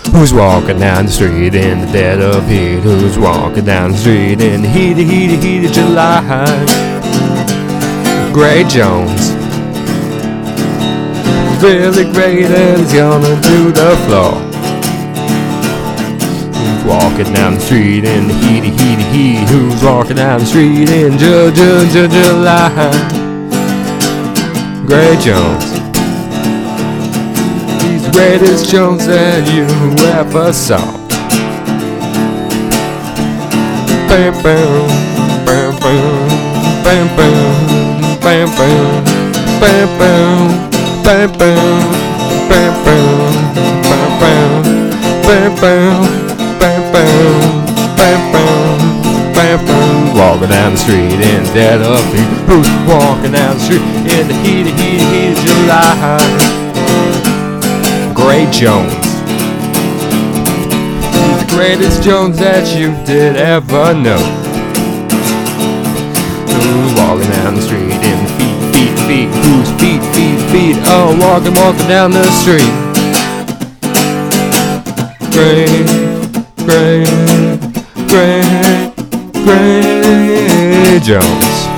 Who's walking down the street in the dead of heat? Who's walking down the street in the heat of July? Gray Jones, really great, and he's gonna do the floor. Who's walking down the street in the heat? Who's walking down the street in July? Gray Jones, he's the greatest Jones that you ever saw. Bam bam, bam bam, bam bam, bam bam, bam bam. Bam bam, bam bam, bam bam, bam bam, bam bam, bam bam, bam bam. Walking down the street in the dead of heat. Who's walking down the street in the heat of July? Gray Jones, he's the greatest Jones that you did ever know. Who's walking down the street in the feet, whose feet, oh, walking down the street. Gray Jones.